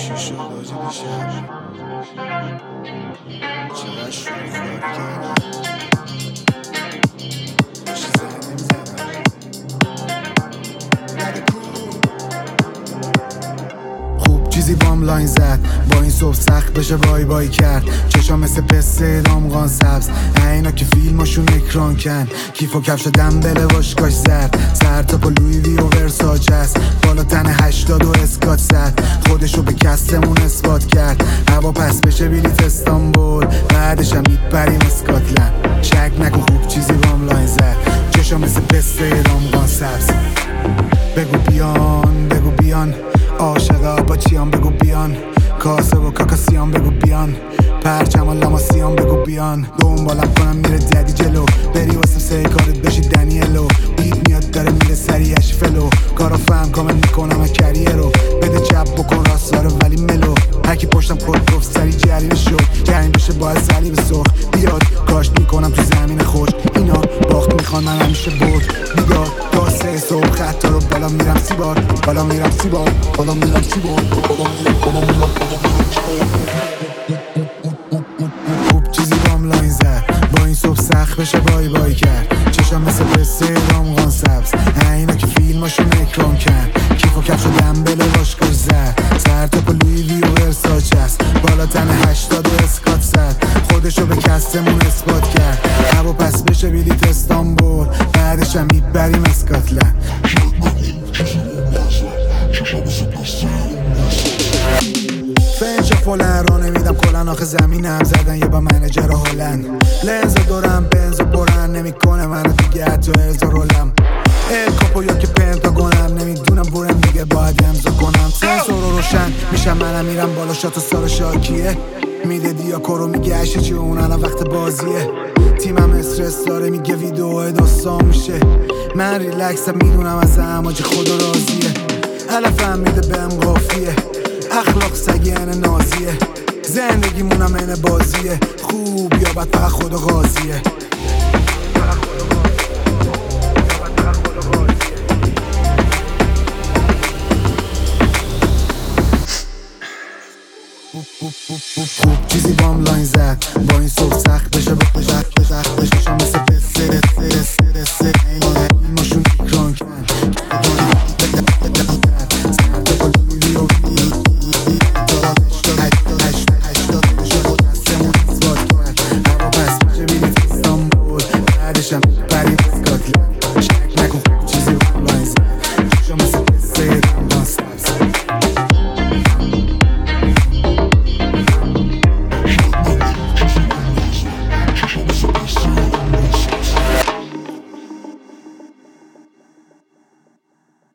چی شد آجی دیشب چقدر شروع کاری کردم چی زنگ نمیزنم خوب چیزی بام لاین زد با این صبح سخت بشه بای بای کرد چشام مثل پسته دامغان سبز اینا که فیلماشون اکران کن کیف و کفش دنبله واشکاش زد سر تا پا لوی وی و ورساچ است بالا تن 80 و اسکات زد خودشو به کسمون اثبات کرد هوا پس بشه بلیت استانبول بعدشم میپریم اسکاتلند شک نکن خوب چیزی بام لاین زد چشام مثل پسته دامغان سبز بگو بیان بگو بیان عاشقا با چیان بگو بیان کاسه و کاکاسیان بگو بیان پرچم و لاماسیان بگو بیان دنبالم کنم میره ددی جلو بری واسم سه کارت بشی دنیلو بیت میاد داره میره سریعش فلو کارو فهم کامل میکنم از کریه رو بده چپ بکن راستا رو ولی ملو هرکی پشتم خود گفت سری جریمه شد جریم بشه باید صلیب سرخ بیاد کاشت میکنم تو زمین خوش اینا باخت میخوان من همیشه برد بیدار تا 3 صبح خطا رو بالا میرم سیبار بالا میرم سیبار بالا میرم سیبار خوب چیزی بام لاین زد با این صبح سخت بشه بای بای کرد چشم مثل پسته دامغان سبز اینا که فیلماشون اکران کن کیف و کفش و دنبله واشکاش زد سر تا پا لوی وی و ورساچ است بالا تن 80 و اسکات زد خودشو به کسمون اثبات کرد هوا پس بشه بلیت استانبول بعدشم میبریم اسکاتلند فنچ فولن را نمیدم کلن آخه زمینم زدن یه با منجر هلند لنز دورم بنز و برن نمیکنه منو دیگه حتی ارزا رولم کاپو یا که پنتاگونم نمیدونم برم دیگه باید امضا کنم سنسور رو روشن میشم منم میرم بالا شات و سال شاکیه میده دیاکورو میگه عشه چی اون الان وقت بازیه تیمم استرس داره میگه ویدئو داستان میشه من ریلکسم میدونم از اماجی خدا راضیه علفم میده بهم قافیه اخلاق سگین نازیه زندگیمونم این بازیه خوب یا بد فقط خدا قاضیه